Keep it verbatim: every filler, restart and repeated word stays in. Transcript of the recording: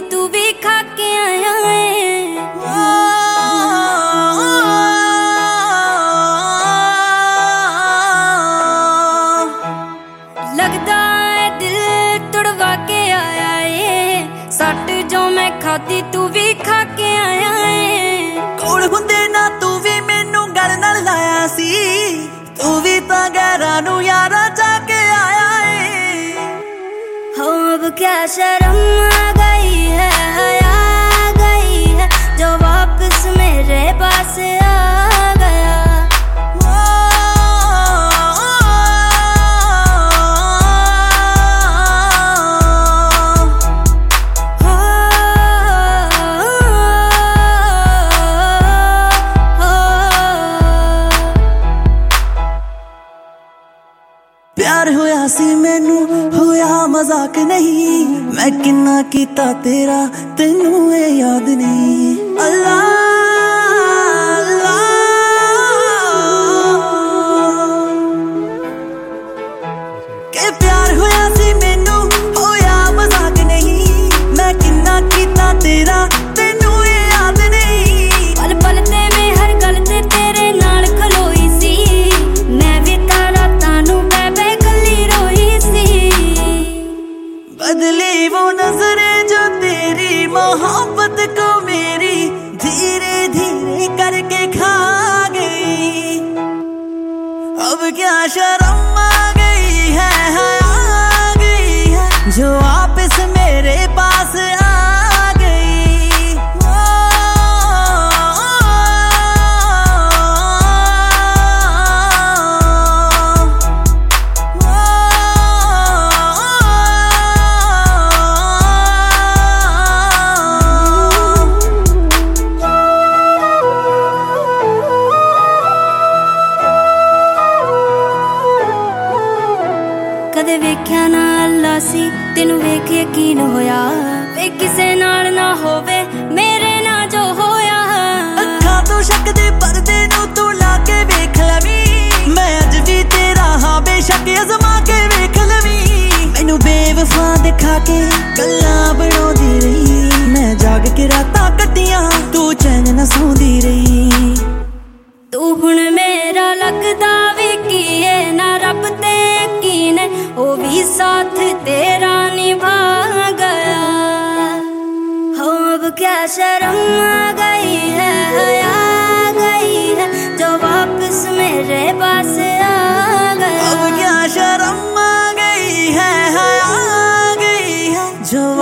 तू भी खा के आया है। लगदा है दिल तुड़वा के आया है, सट जो मैं खाती तू भी खा के आया है। कोल हुंदे ना तू भी मैनू गल नाल लाया सी, तू भी तां गैरां नू यारा जाके आया है। हो अब क्या शर्म आ गई है, हया आ गई है, जो वापस मेरे पास आ गया। प्यार होया सी मैनू होया मजाक नहीं, मैं किन्ना कीता तेरा तेनू ए याद नहीं। अल्लाह अल्लाह के प्यार होया सी मैनू होया मजाक नहीं, मैं किन्ना कीता तेरा तेनू ए याद नहीं। पल पल ते मैं हर गल ते तेरे नाल खलोई सी, मैं भी तारा तानू बदली वो नजरें जो तेरी मोहब्बत को मेरी धीरे धीरे करके खा गई। अब क्या शर्म आ गई है, आ गई है, जो वापस मेरे पास आ गई। कदे वेख्या ना अल्लाह सी, तेनू वेख यकीन होया, वे किसे नाल ना होवे मेरे ना जो होया। अखां तो शक दे पर्दे नू तू ला के वेख लवी, मैं अज भी तेरा हां बेशक अजमा के वेख लवी। मैनू बेवफा दिखा के गल्लां बनाउंदी रही, मैं जाग के रातां कट्टियां तू चैन ना सौंदी रही। तू हुण मेरा लगदा भी की है ना, रब ते यकीन है ओ भी साथ तेरा निभा गया। हो अब क्या शर्म आ गई है, हया आ गई है, जो वापस मेरे पास आ गया। अब क्या शर्म आ गई है, हया आ गई है, जो